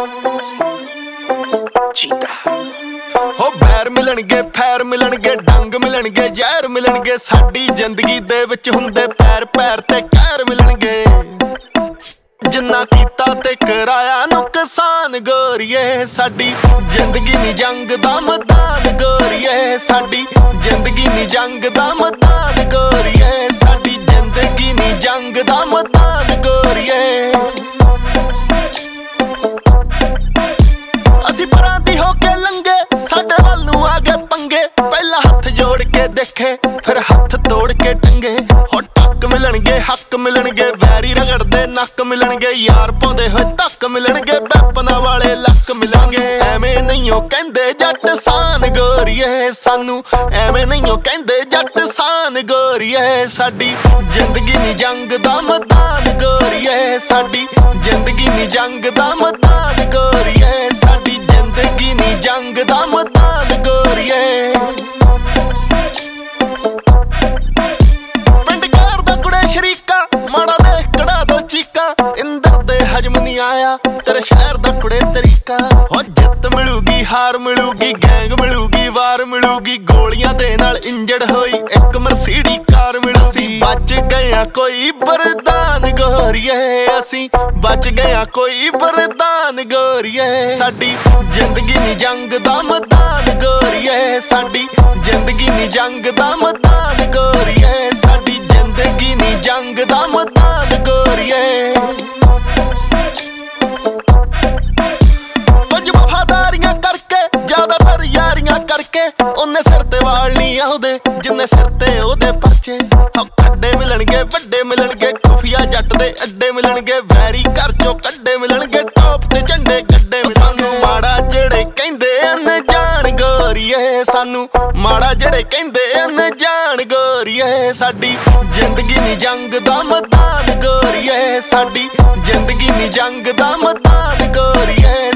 हो बैर मिलणगे फैर मिलणगे डंग मिलणगे जहर मिलणगे साडी जिंदगी दे विच हुंदे पैर पैर ते कहर मिलणगे जिन्ना कीता ते कराया नुकसान गोरीए साडी जिंदगी नी जंग दा मैदान गोरीए साडी जिंदगी नी जंग दा मैदान गोरीए साडी जिंदगी नी जंग दा मैदान गोरीए असी परां दी हो के लंगे साडे वल नूं आ गए पंगे पहला हथ जोड़ के देखे फिर हथ तोड़ के टंगे हो टक मिलणगे हक मिलणगे वैरी रगड़दे नक मिलणगे यार पाउंदे होए तक मिलणगे बैपना वाले लक मिलणगे एवें नहीं कहंदे जट सान गोरीए सानू एवें नहीं कहंदे जट सान गोरीए साडी जिंदगी नी जंग दा मैदान गोरीए साडी जिंदगी नी जंग दा मैदान गोरीए साडी जिंदगी नी जंग दा मैदान गोरीए माड़ा देख कड़ा दो चीका इंदर दे हजम नहीं आया तेरे शहर दा कुड़े तरीका हो जित मिलूगी हार मिलूगी गैंग मिलूगी वार मिलूगी गोलियां दे नाल इंजर्ड होई एक मर्सीडी कार मिलूसी बच गया कोई बरदान गोरीए असी बच गया कोई बरदान गोरीए साडी जिंदगी नी जंग दा मैदान गोरीए साडी जिंदगी नी जंग दा मैदान गोरीए साडी जिंदगी नी जंग दा मैदान गोरीए कुछ वफादारियां करके ज्यादातर यारियां करके उन्ने सिर ते वाल नहीं आउदे जिन्ने सिर ते ओदे परचे खड्डे मिलणगे वड्डे मिलणगे खुफिया जट दे अड्डे मिलणगे वैरी घर चों कड्डे मिलणगे टॉप ते झंडे गड्डे सानू माड़ा जेड़े कहंदे अनजान गोरीए सानू माड़ा जेड़े कहंदे अनजान गोरीए साडी जिंदगी नी जंग दा मैदान गोरीए साडी जिंदगी नी जंग दा मैदान गोरीए